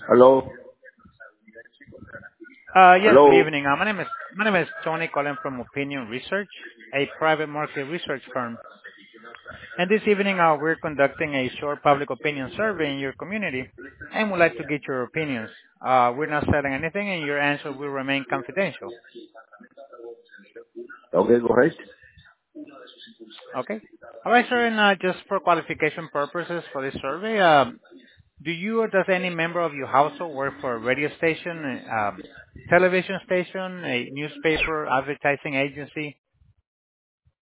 Hello? Yes, good Hello? evening. My name is Tony calling from Opinion Research, a private market research firm. And this evening, we're conducting a short public opinion survey in your community and would like to get your opinions. We're not selling anything and your answer will remain confidential. Okay, go ahead. Okay? All right, sir, and just for qualification purposes for this survey, do you or does any member of your household work for a radio station, television station, a newspaper, advertising agency,